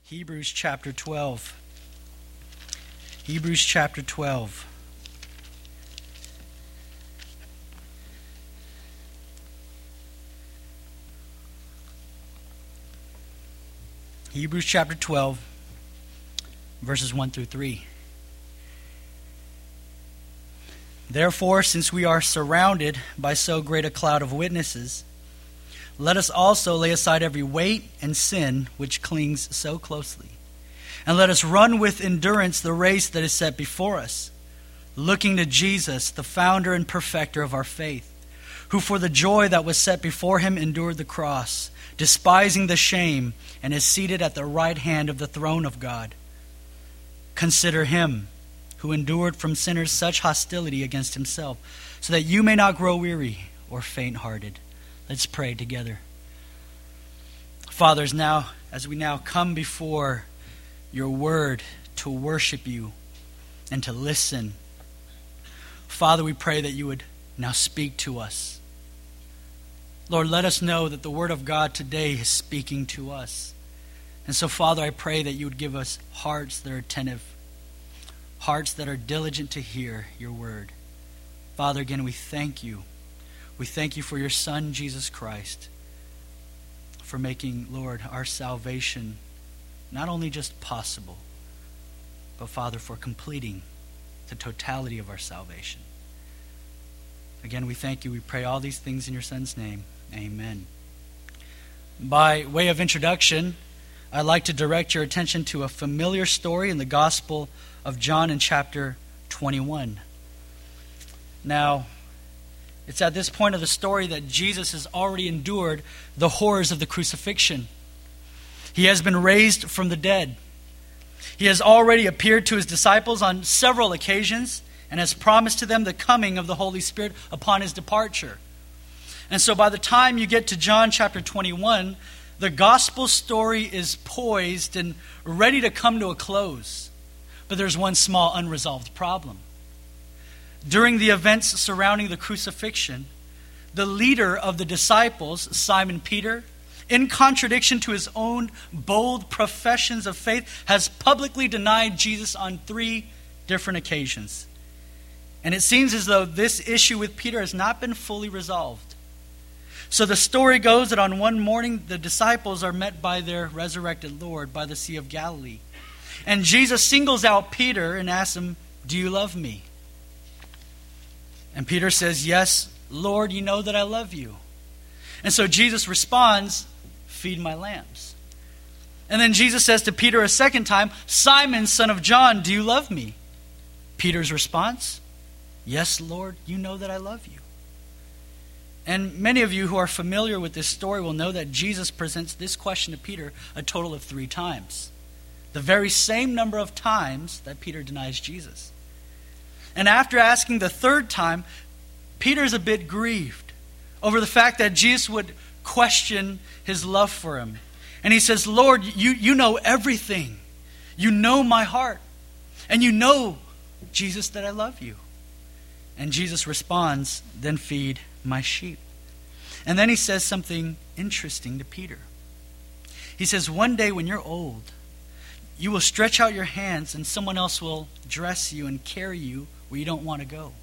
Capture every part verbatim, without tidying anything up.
Hebrews chapter twelve. Hebrews chapter twelve. Hebrews chapter twelve, verses one through three. Therefore, since we are surrounded by so great a cloud of witnesses, let us also lay aside every weight and sin which clings so closely, and let us run with endurance the race that is set before us, looking to Jesus, the founder and perfecter of our faith, who for the joy that was set before him endured the cross, despising the shame, and is seated at the right hand of the throne of God. Consider him who endured from sinners such hostility against himself, so that you may not grow weary or faint-hearted. Let's pray together. Fathers, now as we now come before your word to worship you and to listen, Father, we pray that you would now speak to us. Lord, let us know that the word of God today is speaking to us. And so, Father, I pray that you would give us hearts that are attentive, hearts that are diligent to hear your word. Father, again, we thank you. We thank you for your Son, Jesus Christ, for making, Lord, our salvation not only just possible, but, Father, for completing the totality of our salvation. Again, we thank you. We pray all these things in your Son's name. Amen. By way of introduction, I'd like to direct your attention to a familiar story in the Gospel of John in chapter twenty-one. Now, it's at this point of the story that Jesus has already endured the horrors of the crucifixion. He has been raised from the dead. He has already appeared to his disciples on several occasions and has promised to them the coming of the Holy Spirit upon his departure. And so by the time you get to John chapter twenty-one, the gospel story is poised and ready to come to a close. But there's one small unresolved problem. During the events surrounding the crucifixion, the leader of the disciples, Simon Peter, in contradiction to his own bold professions of faith, has publicly denied Jesus on three different occasions. And it seems as though this issue with Peter has not been fully resolved. So the story goes that on one morning, the disciples are met by their resurrected Lord by the Sea of Galilee. And Jesus singles out Peter and asks him, "Do you love me?" And Peter says, "Yes, Lord, you know that I love you." And so Jesus responds, "Feed my lambs." And then Jesus says to Peter a second time, "Simon, son of John, do you love me?" Peter's response, "Yes, Lord, you know that I love you." And many of you who are familiar with this story will know that Jesus presents this question to Peter a total of three times. The very same number of times that Peter denies Jesus. And after asking the third time, Peter's a bit grieved over the fact that Jesus would question his love for him. And he says, "Lord, you, you know everything. You know my heart. And you know, Jesus, that I love you." And Jesus responds, "Then feed my sheep." And then he says something interesting to Peter. He says, "One day when you're old, you will stretch out your hands and someone else will dress you and carry you where you don't want to go."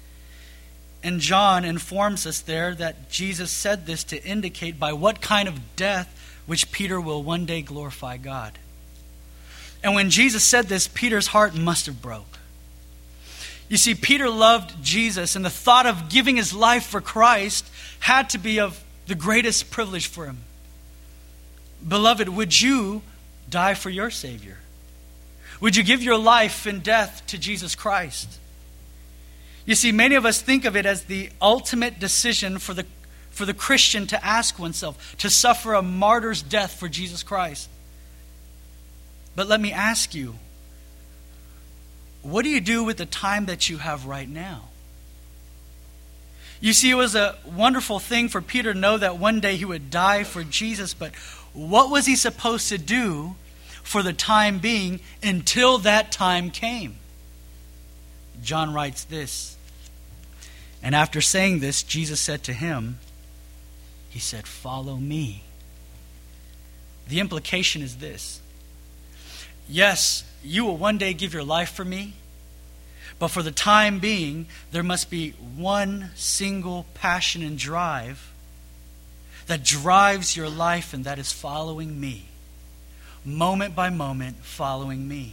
And John informs us there that Jesus said this to indicate by what kind of death which Peter will one day glorify God. And when Jesus said this, Peter's heart must have broke. You see, Peter loved Jesus, and the thought of giving his life for Christ had to be of the greatest privilege for him. Beloved, would you die for your Savior? Would you give your life in death to Jesus Christ? You see, many of us think of it as the ultimate decision for the, for the Christian to ask oneself, to suffer a martyr's death for Jesus Christ. But let me ask you, what do you do with the time that you have right now? You see, it was a wonderful thing for Peter to know that one day he would die for Jesus, but what was he supposed to do for the time being until that time came? John writes this, "And after saying this, Jesus said to him," he said, "Follow me." The implication is this: yes, you will one day give your life for me, but for the time being, there must be one single passion and drive that drives your life, and that is following me. Moment by moment, following me.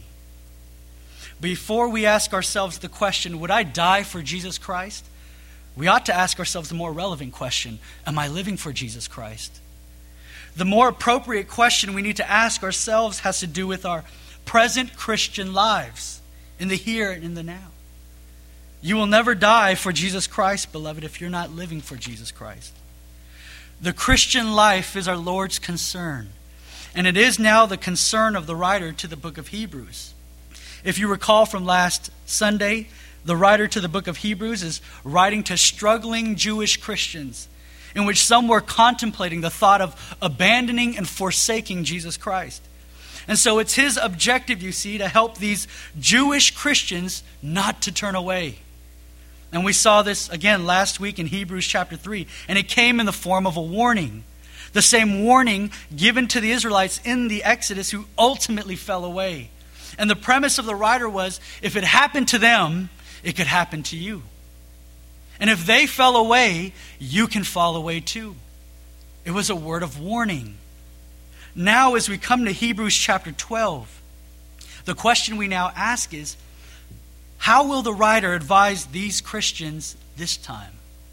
Before we ask ourselves the question, would I die for Jesus Christ? We ought to ask ourselves the more relevant question, am I living for Jesus Christ? The more appropriate question we need to ask ourselves has to do with our present Christian lives, in the here and in the now. You will never die for Jesus Christ, beloved, if you're not living for Jesus Christ. The Christian life is our Lord's concern, and it is now the concern of the writer to the book of Hebrews. If you recall from last Sunday, the writer to the book of Hebrews is writing to struggling Jewish Christians, in which some were contemplating the thought of abandoning and forsaking Jesus Christ. And so it's his objective, you see, to help these Jewish Christians not to turn away. And we saw this again last week in Hebrews chapter three, and it came in the form of a warning. The same warning given to the Israelites in the Exodus who ultimately fell away. And the premise of the writer was, if it happened to them, it could happen to you. And if they fell away, you can fall away too. It was a word of warning. Now, as we come to Hebrews chapter twelve, the question we now ask is, how will the writer advise these Christians this time?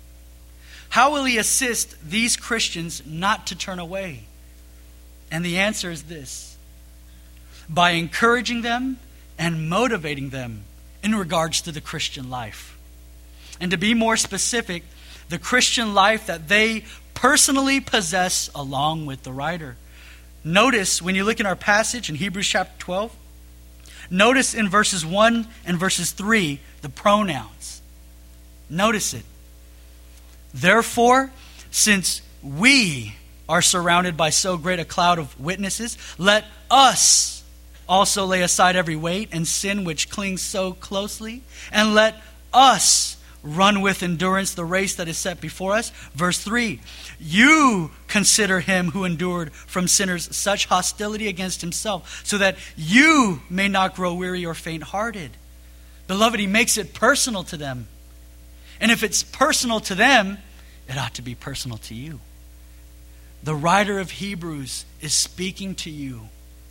How will he assist these Christians not to turn away? And the answer is this: by encouraging them and motivating them in regards to the Christian life. And to be more specific, the Christian life that they personally possess along with the writer. Notice when you look in our passage in Hebrews chapter twelve, notice in verses one and verses three, the pronouns. Notice it. Therefore, since we are surrounded by so great a cloud of witnesses, let us also lay aside every weight and sin which clings so closely, and let us run with endurance the race that is set before us. Verse three, you consider him who endured from sinners such hostility against himself, so that you may not grow weary or faint-hearted. Beloved, he makes it personal to them. And if it's personal to them, it ought to be personal to you. The writer of Hebrews is speaking to you.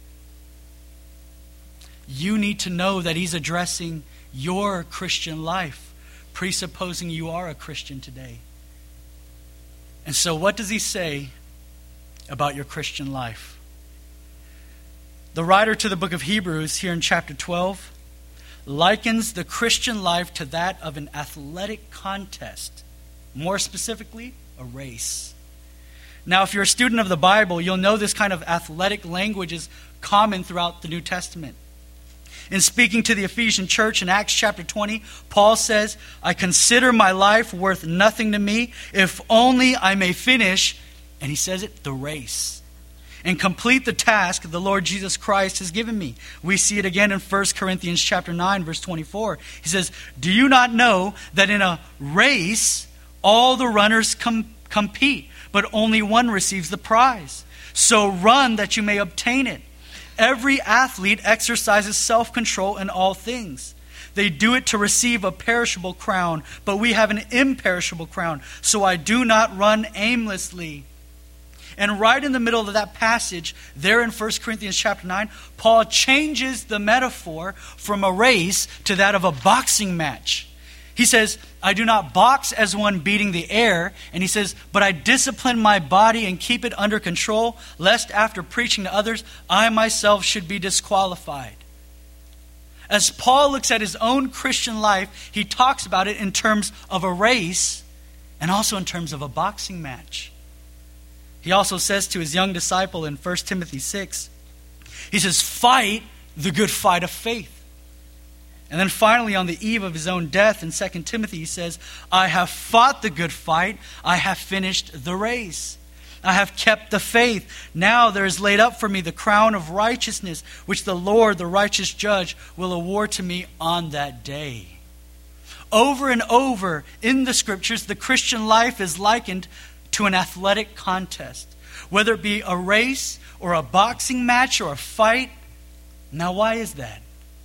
You need to know that he's addressing your Christian life, presupposing you are a Christian today. And so what does he say about your Christian life? The writer to the book of Hebrews here in chapter twelve likens the Christian life to that of an athletic contest. More specifically, a race. Now, if you're a student of the Bible, you'll know this kind of athletic language is common throughout the New Testament. In speaking to the Ephesian church in Acts chapter twenty, Paul says, I consider my life worth nothing to me, if only I may finish, and he says it, the race, and complete the task the Lord Jesus Christ has given me. We see it again in First Corinthians chapter nine, verse twenty-four. He says, do you not know that in a race all the runners com- compete, but only one receives the prize? So run that you may obtain it. Every athlete exercises self-control in all things. They do it to receive a perishable crown, but we have an imperishable crown. So I do not run aimlessly. And right in the middle of that passage, there in First Corinthians chapter nine, Paul changes the metaphor from a race to that of a boxing match. He says, I do not box as one beating the air. And he says, but I discipline my body and keep it under control, lest after preaching to others, I myself should be disqualified. As Paul looks at his own Christian life, he talks about it in terms of a race and also in terms of a boxing match. He also says to his young disciple in First Timothy six, he says, fight the good fight of faith. And then finally, on the eve of his own death in Second Timothy, he says, I have fought the good fight. I have finished the race. I have kept the faith. Now there is laid up for me the crown of righteousness, which the Lord, the righteous judge, will award to me on that day. Over and over in the scriptures, the Christian life is likened to an athletic contest. Whether it be a race or a boxing match or a fight, Now, why is that?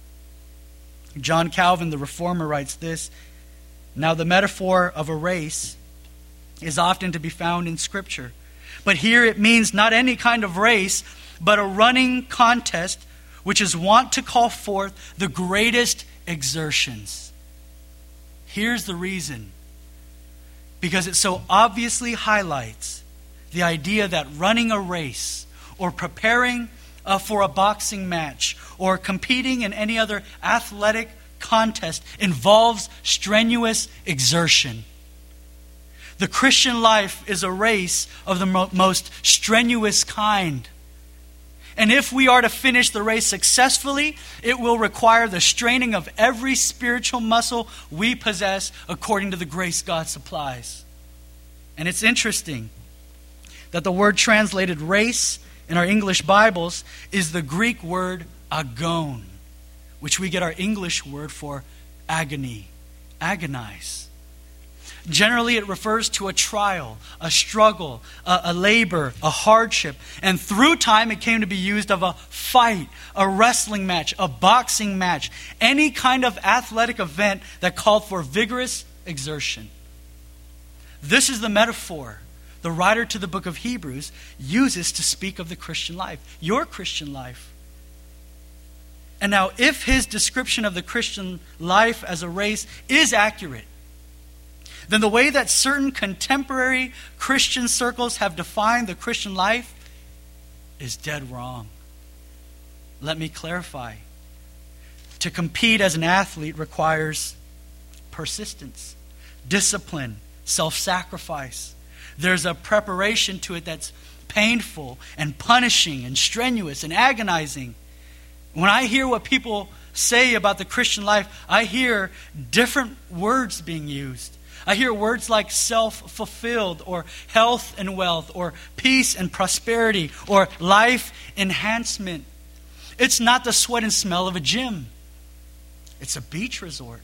John Calvin, the reformer, writes this: "Now the metaphor of a race is often to be found in Scripture. But here it means not any kind of race, but a running contest which is wont to call forth the greatest exertions." Here's the reason. Because it so obviously highlights the idea that running a race or preparing uh, for a boxing match or competing in any other athletic contest involves strenuous exertion. The Christian life is a race of the mo- most strenuous kind. And if we are to finish the race successfully, it will require the straining of every spiritual muscle we possess according to the grace God supplies. And it's interesting that the word translated race in our English Bibles is the Greek word agon, which we get our English word for agony, agonize. Generally, it refers to a trial, a struggle, a, a labor, a hardship. And through time, it came to be used of a fight, a wrestling match, a boxing match, any kind of athletic event that called for vigorous exertion. This is the metaphor the writer to the book of Hebrews uses to speak of the Christian life, your Christian life. And now, if his description of the Christian life as a race is accurate, then the way that certain contemporary Christian circles have defined the Christian life is dead wrong. Let me clarify. To compete as an athlete requires persistence, discipline, self-sacrifice. There's a preparation to it that's painful and punishing and strenuous and agonizing. When I hear what people say about the Christian life, I hear different words being used. I hear words like self-fulfilled or health and wealth or peace and prosperity or life enhancement. It's not the sweat and smell of a gym. It's a beach resort.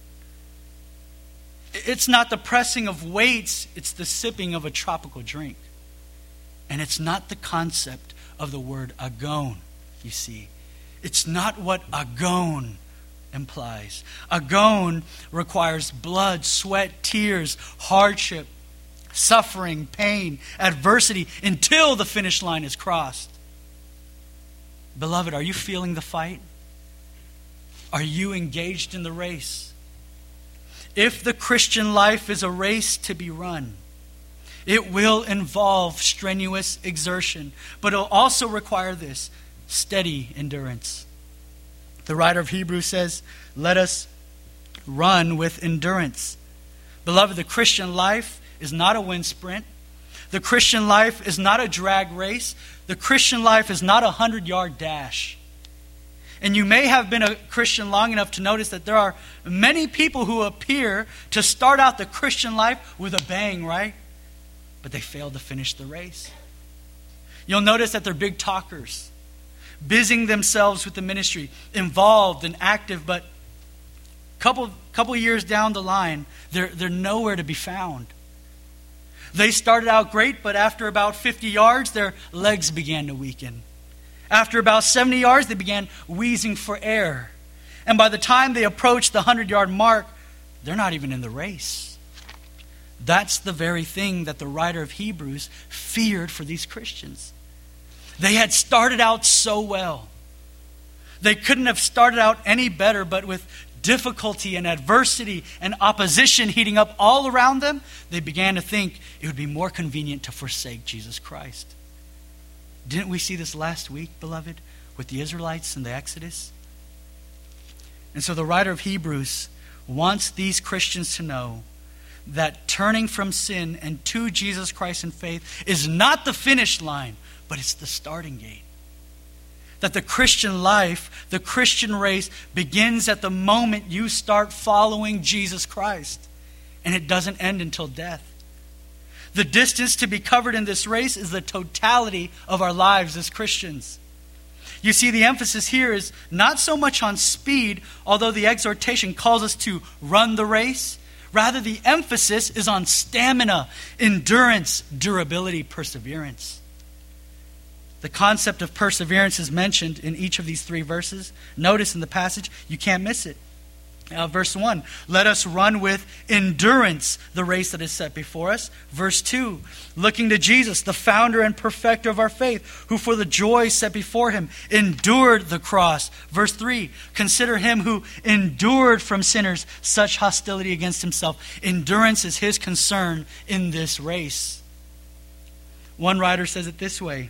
It's not the pressing of weights. It's the sipping of a tropical drink. And it's not the concept of the word agon, you see. It's not what agon implies. Agon requires blood, sweat, tears, hardship, suffering, pain, adversity until the finish line is crossed. Beloved, are you feeling the fight? Are you engaged in the race? If the Christian life is a race to be run, it will involve strenuous exertion, but it will also require this: steady endurance. The writer of Hebrews says, "Let us run with endurance." Beloved, the Christian life is not a wind sprint. The Christian life is not a drag race. The Christian life is not a hundred-yard dash. And you may have been a Christian long enough to notice that there are many people who appear to start out the Christian life with a bang, right? But they fail to finish the race. You'll notice that they're big talkers, busying themselves with the ministry, involved and active, but a couple, couple years down the line, they're, they're nowhere to be found. They started out great, but after about fifty yards, their legs began to weaken. After about seventy yards, they began wheezing for air. And by the time they approached the hundred-yard mark, they're not even in the race. That's the very thing that the writer of Hebrews feared for these Christians. They had started out so well. They couldn't have started out any better, but with difficulty and adversity and opposition heating up all around them, they began to think it would be more convenient to forsake Jesus Christ. Didn't we see this last week, beloved, with the Israelites in the Exodus? And so the writer of Hebrews wants these Christians to know that turning from sin and to Jesus Christ in faith is not the finish line, but it's the starting gate. That the Christian life, the Christian race, begins at the moment you start following Jesus Christ. And it doesn't end until death. The distance to be covered in this race is the totality of our lives as Christians. You see, the emphasis here is not so much on speed, although the exhortation calls us to run the race. Rather, the emphasis is on stamina, endurance, durability, perseverance. The concept of perseverance is mentioned in each of these three verses. Notice in the passage, you can't miss it. Uh, verse one, let us run with endurance the race that is set before us. Verse two, looking to Jesus, the founder and perfecter of our faith, who for the joy set before him endured the cross. Verse three, consider him who endured from sinners such hostility against himself. Endurance is his concern in this race. One writer says it this way: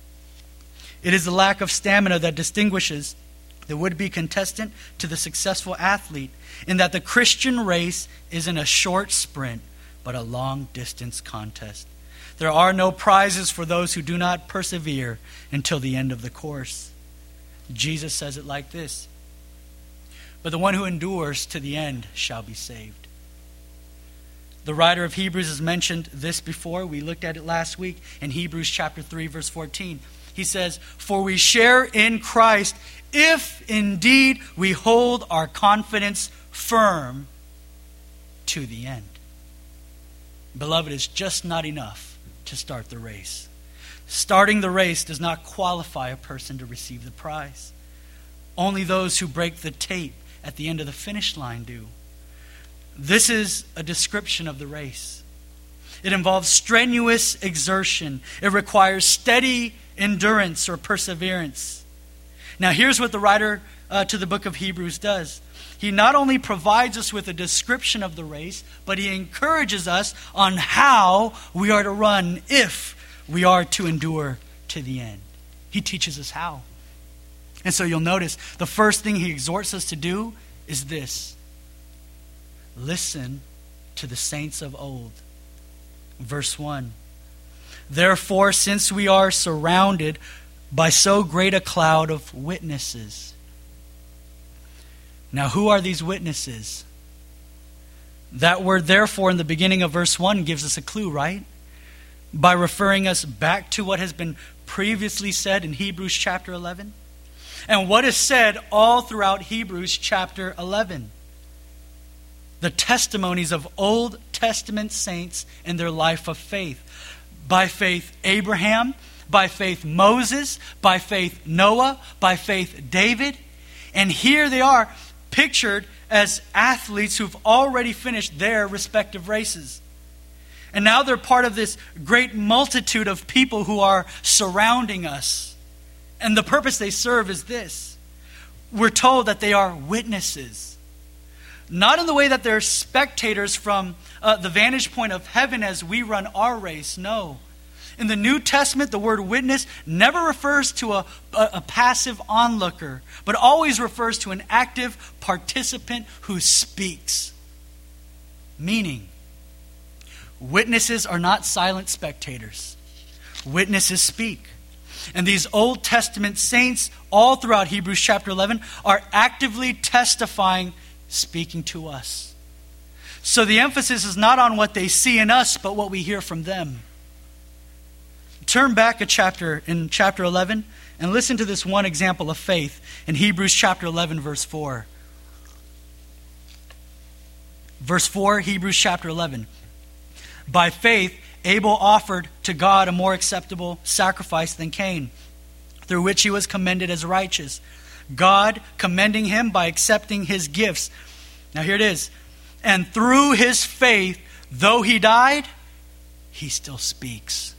it is the lack of stamina that distinguishes the would-be contestant to the successful athlete, in that the Christian race isn't a short sprint, but a long-distance contest. There are no prizes for those who do not persevere until the end of the course. Jesus says it like this: but the one who endures to the end shall be saved. The writer of Hebrews has mentioned this before. We looked at it last week in Hebrews chapter three, verse fourteen. He says, for we share in Christ if indeed we hold our confidence firm to the end. Beloved, it's just not enough to start the race. Starting the race does not qualify a person to receive the prize. Only those who break the tape at the end of the finish line do. This is a description of the race. It involves strenuous exertion. It requires steady endurance or perseverance. Now here's what the writer uh, to the book of Hebrews does. He not only provides us with a description of the race, but he encourages us on how we are to run if we are to endure to the end. He teaches us how. And so you'll notice the first thing he exhorts us to do is this: listen to the saints of old. Verse one, therefore, since we are surrounded by so great a cloud of witnesses. Now, who are these witnesses? That word therefore in the beginning of verse one gives us a clue, right? By referring us back to what has been previously said in Hebrews chapter eleven. And what is said all throughout Hebrews chapter eleven. The testimonies of Old Testament saints and their life of faith. By faith, Abraham. By faith, Moses. By faith, Noah. By faith, David. And here they are pictured as athletes who've already finished their respective races. And now they're part of this great multitude of people who are surrounding us. And the purpose they serve is this: we're told that they are witnesses. Not in the way that they're spectators from uh, the vantage point of heaven as we run our race. No. In the New Testament, the word witness never refers to a, a, a passive onlooker, but always refers to an active participant who speaks. Meaning, witnesses are not silent spectators. Witnesses speak. And these Old Testament saints, all throughout Hebrews chapter eleven, are actively testifying, speaking to us. So the emphasis is not on what they see in us, but what we hear from them. Turn back a chapter in chapter eleven and listen to this one example of faith in Hebrews chapter eleven, verse four. Verse four, Hebrews chapter eleven. By faith, Abel offered to God a more acceptable sacrifice than Cain, through which he was commended as righteous. God commending him by accepting his gifts. Now here it is. And through his faith, though he died, he still speaks.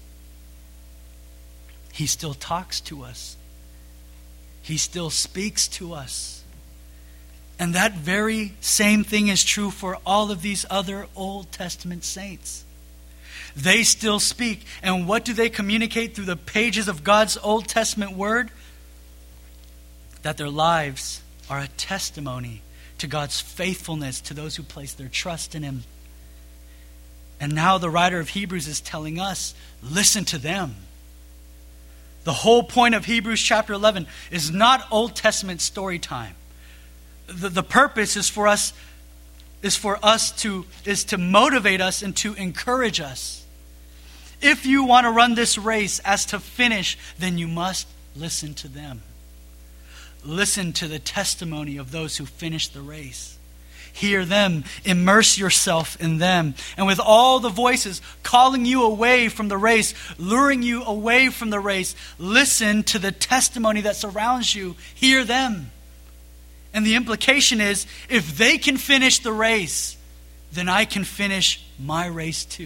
He still talks to us. He still speaks to us. And that very same thing is true for all of these other Old Testament saints. They still speak. And what do they communicate through the pages of God's Old Testament word? That their lives are a testimony to God's faithfulness to those who place their trust in Him. And now the writer of Hebrews is telling us, listen to them. The whole point of Hebrews chapter eleven is not Old Testament story time. The, the purpose is for us is for us to is to motivate us and to encourage us. If you want to run this race as to finish, then you must listen to them. Listen to the testimony of those who finished the race. hear them. Immerse yourself in them. And with all the voices calling you away from the race, luring you away from the race, listen to the testimony that surrounds you. Hear them. And the implication is, if they can finish the race, then I can finish my race too.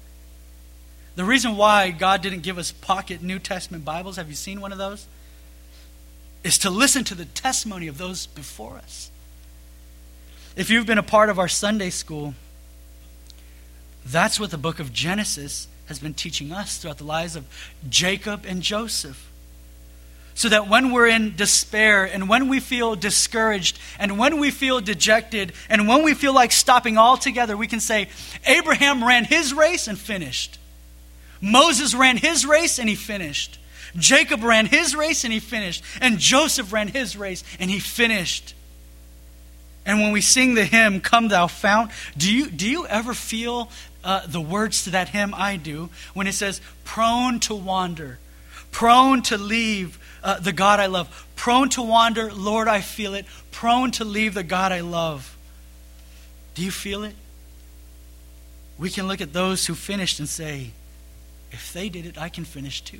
The reason why God didn't give us pocket New Testament Bibles, have you seen one of those? Is to listen to the testimony of those before us. If you've been a part of our Sunday school, that's what the book of Genesis has been teaching us throughout the lives of Jacob and Joseph. So that when we're in despair, and when we feel discouraged, and when we feel dejected, and when we feel like stopping altogether, we can say, Abraham ran his race and finished. Moses ran his race and he finished. Jacob ran his race and he finished. And Joseph ran his race and he finished. And when we sing the hymn, Come Thou Fount, do you, do you ever feel uh, the words to that hymn? I do. When it says, prone to wander, prone to leave uh, the God I love. Prone to wander, Lord, I feel it. Prone to leave the God I love. Do you feel it? We can look at those who finished and say, if they did it, I can finish too.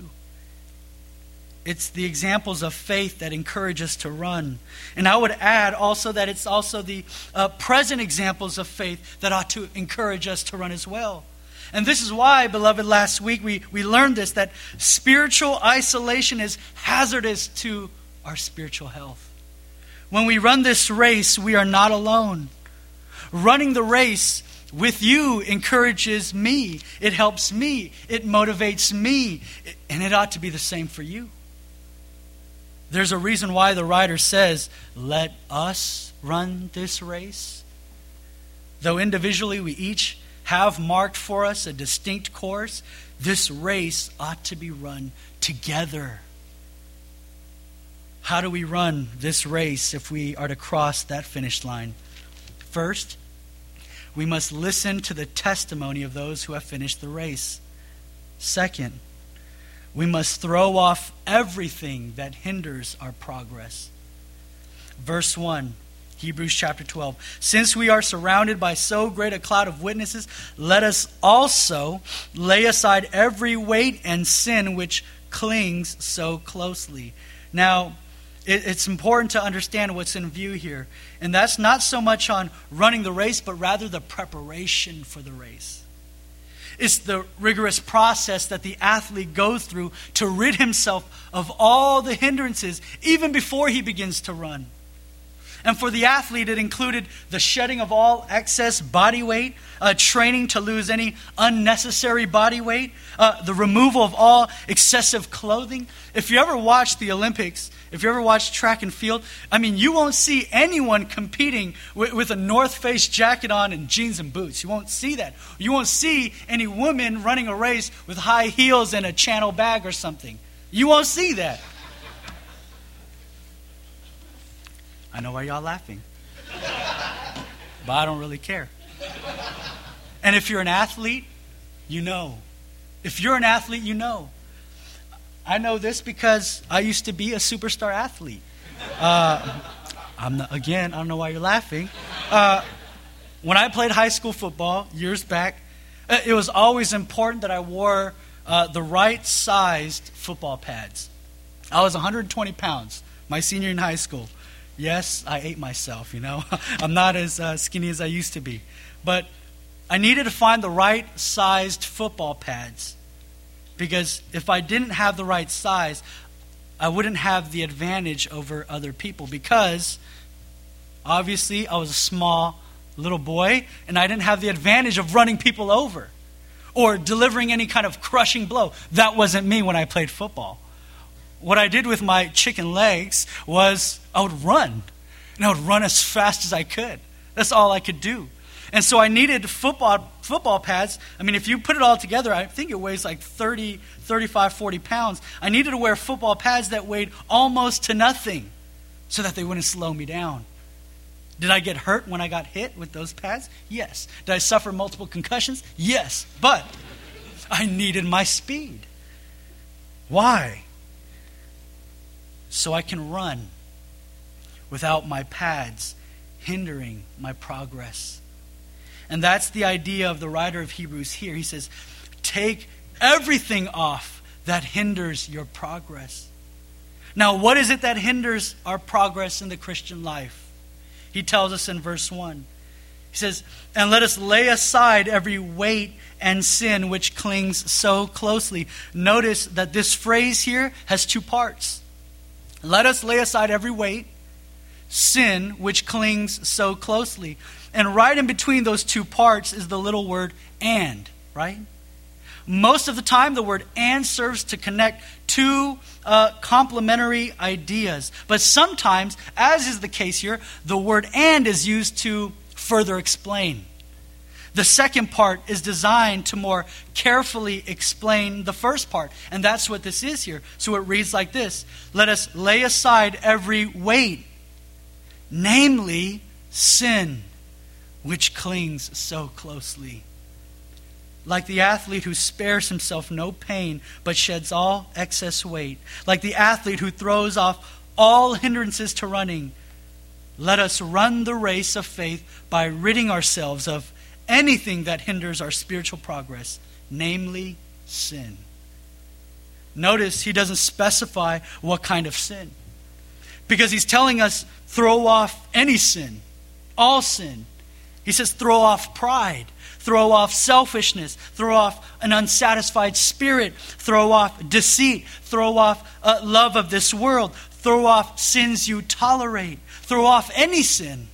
It's the examples of faith that encourage us to run. And I would add also that it's also the uh, present examples of faith that ought to encourage us to run as well. And this is why, beloved, last week we, we learned this, that spiritual isolation is hazardous to our spiritual health. When we run this race, we are not alone. Running the race with you encourages me. It helps me. It motivates me. And it ought to be the same for you. There's a reason why the writer says, let us run this race. Though individually we each have marked for us a distinct course, this race ought to be run together. How do we run this race if we are to cross that finish line? First, we must listen to the testimony of those who have finished the race. Second, we must throw off everything that hinders our progress. Verse one, Hebrews chapter twelve. Since we are surrounded by so great a cloud of witnesses, let us also lay aside every weight and sin which clings so closely. Now, it's important to understand what's in view here. And that's not so much on running the race, but rather the preparation for the race. It's the rigorous process that the athlete goes through to rid himself of all the hindrances, even before he begins to run. And for the athlete, it included the shedding of all excess body weight, uh, training to lose any unnecessary body weight, uh, the removal of all excessive clothing. If you ever watch the Olympics, if you ever watch track and field, I mean, you won't see anyone competing with, with a North Face jacket on and jeans and boots. You won't see that. You won't see any woman running a race with high heels and a Channel bag or something. You won't see that. I know why y'all laughing. But I don't really care. And if you're an athlete, you know. If you're an athlete, you know. I know this because I used to be a superstar athlete. Uh, I'm not, again, I don't know why you're laughing. Uh, when I played high school football years back, it was always important that I wore uh, the right-sized football pads. I was one hundred twenty pounds my senior in high school. Yes, I ate myself, you know. I'm not as uh, skinny as I used to be. But I needed to find the right-sized football pads. Because if I didn't have the right size, I wouldn't have the advantage over other people. Because, obviously, I was a small little boy, and I didn't have the advantage of running people over or delivering any kind of crushing blow. That wasn't me when I played football. What I did with my chicken legs was I would run. And I would run as fast as I could. That's all I could do. And so I needed football football pads. I mean, if you put it all together, I think it weighs like thirty, thirty-five, forty pounds. I needed to wear football pads that weighed almost to nothing so that they wouldn't slow me down. Did I get hurt when I got hit with those pads? Yes. Did I suffer multiple concussions? Yes. But I needed my speed. Why? So I can run without my pads hindering my progress. And that's the idea of the writer of Hebrews here. He says, take everything off that hinders your progress. Now, what is it that hinders our progress in the Christian life? He tells us in verse one. He says, and let us lay aside every weight and sin which clings so closely. Notice that this phrase here has two parts. Let us lay aside every weight, sin which clings so closely. And right in between those two parts is the little word and, right? Most of the time, the word and serves to connect two uh, complementary ideas. But sometimes, as is the case here, the word and is used to further explain. The second part is designed to more carefully explain the first part. And that's what this is here. So it reads like this. Let us lay aside every weight, namely sin, which clings so closely. Like the athlete who spares himself no pain, but sheds all excess weight. Like the athlete who throws off all hindrances to running. Let us run the race of faith by ridding ourselves of anything that hinders our spiritual progress, namely sin. Notice he doesn't specify what kind of sin. Because he's telling us throw off any sin, all sin. He says throw off pride. Throw off selfishness. Throw off an unsatisfied spirit. Throw off deceit. Throw off uh, love of this world. Throw off sins you tolerate. Throw off any sin.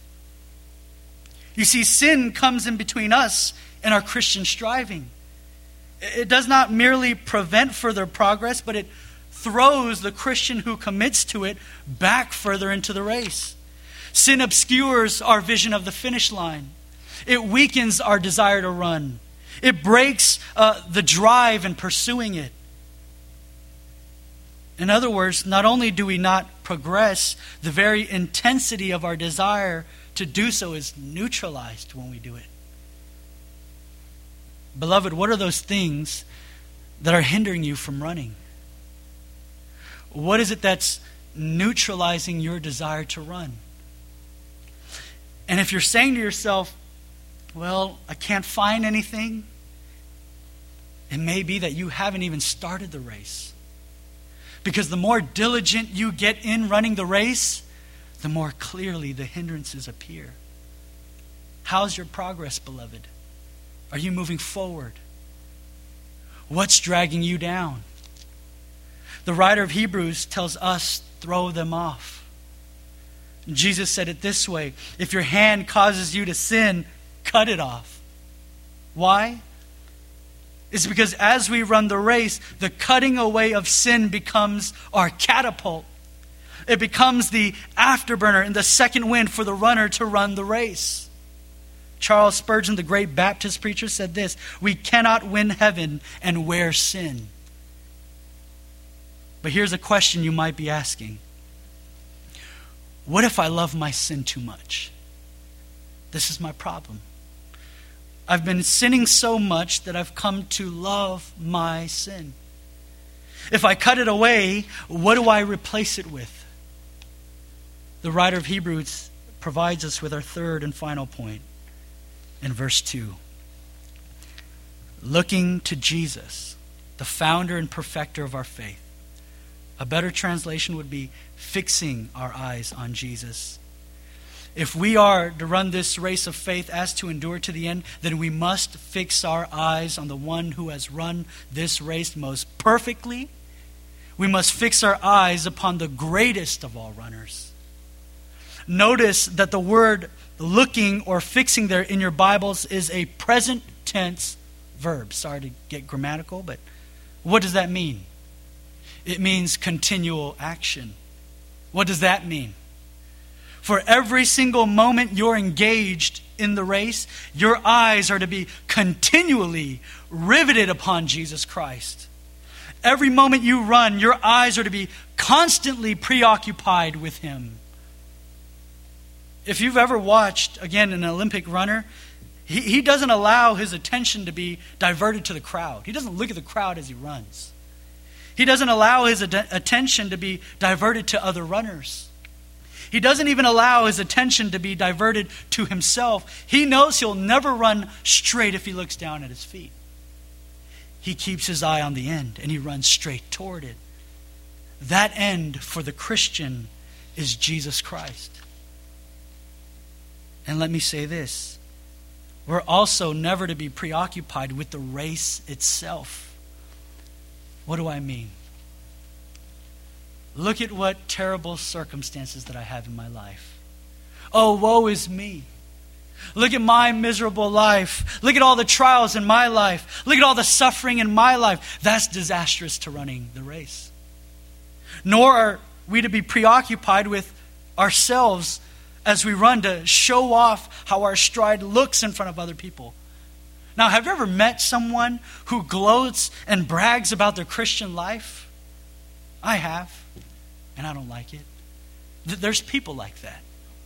You see, sin comes in between us and our Christian striving. It does not merely prevent further progress, but it throws the Christian who commits to it back further into the race. Sin obscures our vision of the finish line. It weakens our desire to run. It breaks uh, the drive in pursuing it. In other words, not only do we not progress, the very intensity of our desire to do so is neutralized when we do it. Beloved, what are those things that are hindering you from running? What is it that's neutralizing your desire to run? And if you're saying to yourself, well, I can't find anything, it may be that you haven't even started the race. Because the more diligent you get in running the race, the more clearly the hindrances appear. How's your progress, beloved? Are you moving forward? What's dragging you down? The writer of Hebrews tells us, throw them off. Jesus said it this way, if your hand causes you to sin, cut it off. Why? It's because as we run the race, the cutting away of sin becomes our catapult. It becomes the afterburner and the second wind for the runner to run the race. Charles Spurgeon, the great Baptist preacher, said this, we cannot win heaven and wear sin. But here's a question you might be asking. What if I love my sin too much? This is my problem. I've been sinning so much that I've come to love my sin. If I cut it away, what do I replace it with? The writer of Hebrews provides us with our third and final point in verse two. Looking to Jesus, the founder and perfecter of our faith. A better translation would be fixing our eyes on Jesus. If we are to run this race of faith as to endure to the end, then we must fix our eyes on the one who has run this race most perfectly. We must fix our eyes upon the greatest of all runners. Notice that the word looking or fixing there in your Bibles is a present tense verb. Sorry to get grammatical, but what does that mean? It means continual action. What does that mean? For every single moment you're engaged in the race, your eyes are to be continually riveted upon Jesus Christ. Every moment you run, your eyes are to be constantly preoccupied with Him. If you've ever watched, again, an Olympic runner, he, he doesn't allow his attention to be diverted to the crowd. He doesn't look at the crowd as he runs. He doesn't allow his ad- attention to be diverted to other runners. He doesn't even allow his attention to be diverted to himself. He knows he'll never run straight if he looks down at his feet. He keeps his eye on the end and he runs straight toward it. That end for the Christian is Jesus Christ. And let me say this. We're also never to be preoccupied with the race itself. What do I mean? Look at what terrible circumstances that I have in my life. Oh, woe is me. Look at my miserable life. Look at all the trials in my life. Look at all the suffering in my life. That's disastrous to running the race. Nor are we to be preoccupied with ourselves as we run to show off how our stride looks in front of other people. Now, have you ever met someone who gloats and brags about their Christian life? I have, and I don't like it. There's people like that.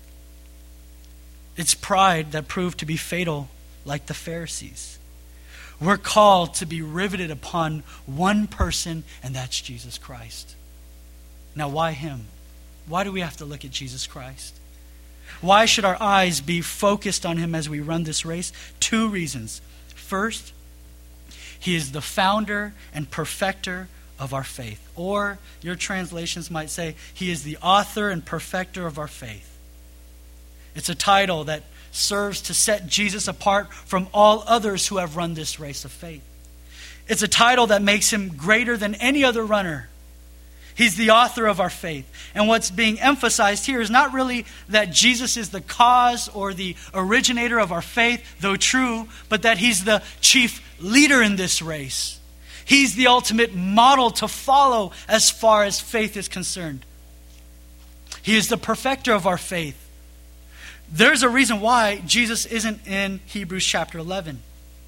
It's pride that proved to be fatal, like the Pharisees. We're called to be riveted upon one person, and that's Jesus Christ. Now, why him? Why do we have to look at Jesus Christ? Why should our eyes be focused on him as we run this race? Two reasons. First, he is the founder and perfecter of our faith. Or your translations might say, he is the author and perfecter of our faith. It's a title that serves to set Jesus apart from all others who have run this race of faith. It's a title that makes him greater than any other runner. He's the author of our faith. And what's being emphasized here is not really that Jesus is the cause or the originator of our faith, though true, but that he's the chief leader in this race. He's the ultimate model to follow as far as faith is concerned. He is the perfecter of our faith. There's a reason why Jesus isn't in Hebrews chapter eleven.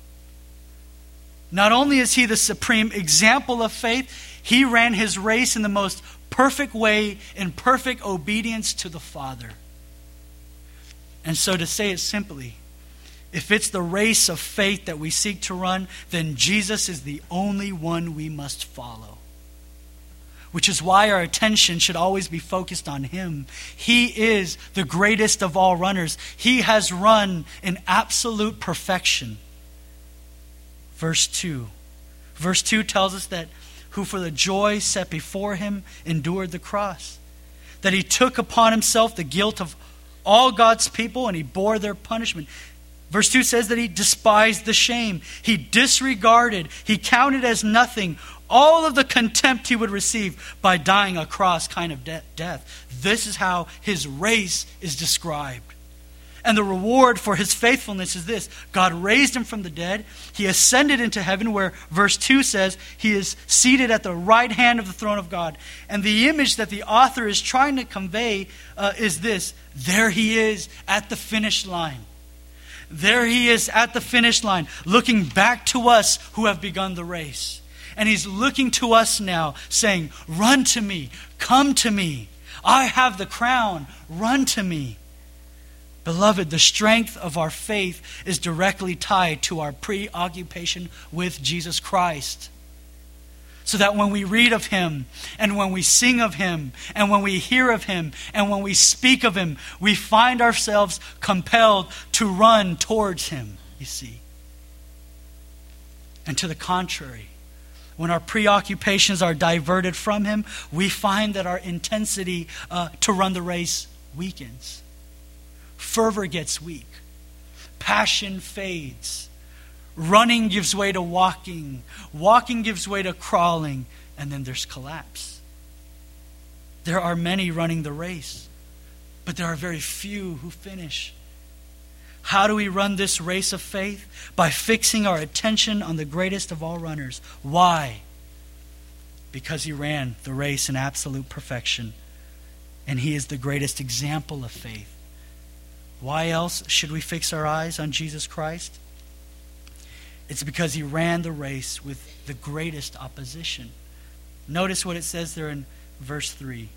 Not only is he the supreme example of faith, he ran his race in the most perfect way, in perfect obedience to the Father. And so to say it simply, if it's the race of faith that we seek to run, then Jesus is the only one we must follow. Which is why our attention should always be focused on him. He is the greatest of all runners. He has run in absolute perfection. Verse two. Verse two tells us that who for the joy set before him endured the cross. That he took upon himself the guilt of all God's people and he bore their punishment. Verse two says that he despised the shame. He disregarded, he counted as nothing all of the contempt he would receive by dying a cross kind of de- death. This is how his race is described. And the reward for his faithfulness is this. God raised him from the dead. He ascended into heaven where verse two says he is seated at the right hand of the throne of God. And the image that the author is trying to convey uh, is this. There he is at the finish line. There he is at the finish line, looking back to us who have begun the race. And he's looking to us now, saying, run to me, come to me. I have the crown, run to me. Beloved, the strength of our faith is directly tied to our preoccupation with Jesus Christ. So that when we read of him, and when we sing of him, and when we hear of him, and when we speak of him, we find ourselves compelled to run towards him, you see. And to the contrary, when our preoccupations are diverted from him, we find that our intensity uh, to run the race weakens. Fervor gets weak. Passion fades. Running gives way to walking. Walking gives way to crawling. And then there's collapse. There are many running the race, but there are very few who finish. How do we run this race of faith? By fixing our attention on the greatest of all runners. Why? Because he ran the race in absolute perfection, and he is the greatest example of faith. Why else should we fix our eyes on Jesus Christ? It's because he ran the race with the greatest opposition. Notice what it says there in verse three.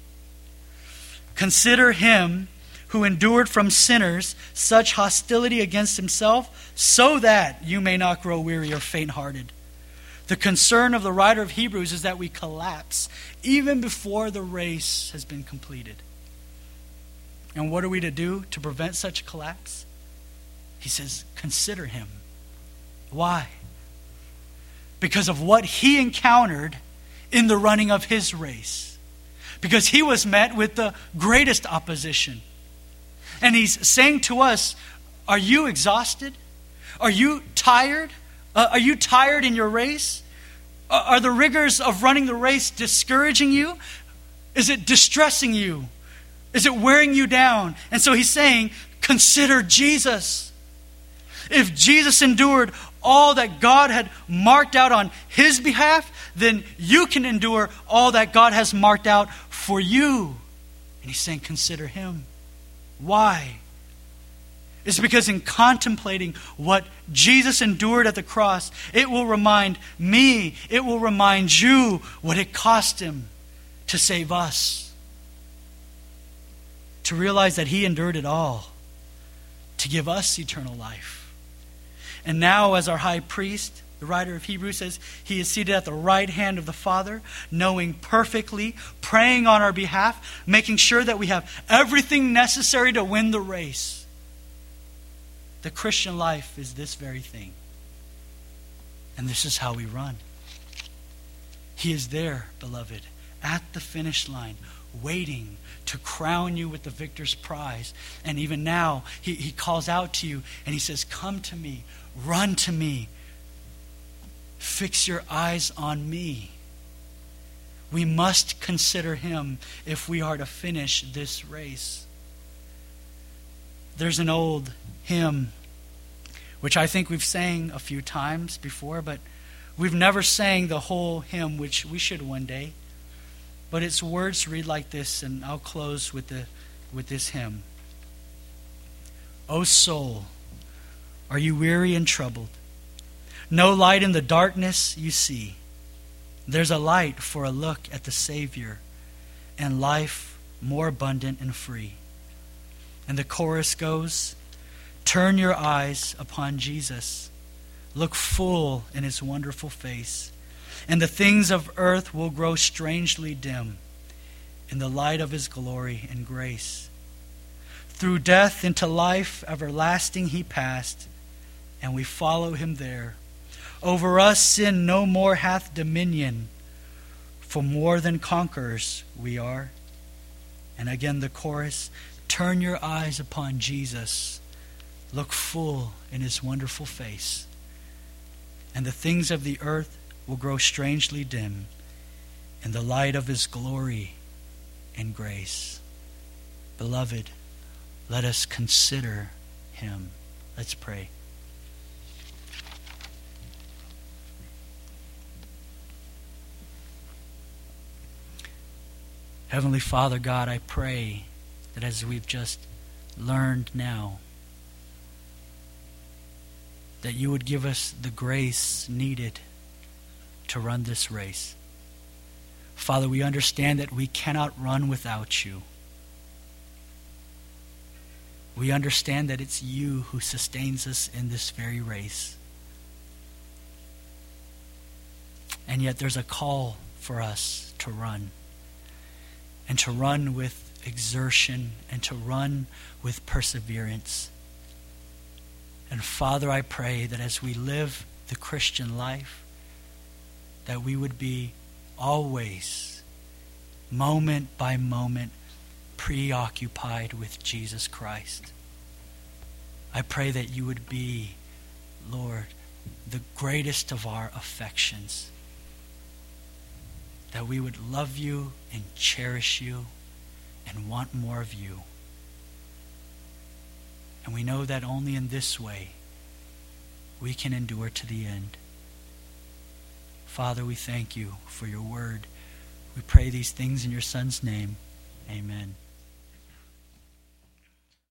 Consider him who endured from sinners such hostility against himself, so that you may not grow weary or faint-hearted. The concern of the writer of Hebrews is that we collapse even before the race has been completed. And what are we to do to prevent such a collapse? He says, consider him. Why? Because of what he encountered in the running of his race. Because he was met with the greatest opposition. And he's saying to us, are you exhausted? Are you tired? Uh, are you tired in your race? Uh, are the rigors of running the race discouraging you? Is it distressing you? Is it wearing you down? And so he's saying, consider Jesus. If Jesus endured all that God had marked out on his behalf, then you can endure all that God has marked out for you. And he's saying, consider him. Why? It's because in contemplating what Jesus endured at the cross, it will remind me, it will remind you what it cost him to save us. To realize that he endured it all to give us eternal life. And now as our high priest, the writer of Hebrews says, he is seated at the right hand of the Father, knowing perfectly, praying on our behalf, making sure that we have everything necessary to win the race. The Christian life is this very thing. And this is how we run. He is there, beloved, at the finish line, waiting to crown you with the victor's prize. And even now, he, he calls out to you and he says, come to me, run to me, fix your eyes on me. We must consider him if we are to finish this race. There's an old hymn, which I think we've sang a few times before, but we've never sang the whole hymn, which we should one day. But its words read like this, and I'll close with the with this hymn. O soul, are you weary and troubled? No light in the darkness you see. There's a light for a look at the Savior, and life more abundant and free. And the chorus goes, turn your eyes upon Jesus. Look full in his wonderful face. And the things of earth will grow strangely dim in the light of his glory and grace. Through death into life everlasting he passed, and we follow him there. Over us sin no more hath dominion, for more than conquerors we are. And again the chorus, turn your eyes upon Jesus. Look full in his wonderful face. And the things of the earth will grow strangely dim in the light of his glory and grace. Beloved, let us consider him. Let's pray. Heavenly Father God, I pray that as we've just learned now, that you would give us the grace needed to run this race. Father, we understand that we cannot run without you. We understand that it's you who sustains us in this very race. And yet there's a call for us to run. And to run with exertion and to run with perseverance. And Father, I pray that as we live the Christian life, that we would be always, moment by moment, preoccupied with Jesus Christ. I pray that you would be, Lord, the greatest of our affections. That we would love you and cherish you and want more of you. And we know that only in this way we can endure to the end. Father, we thank you for your word. We pray these things in your Son's name. Amen.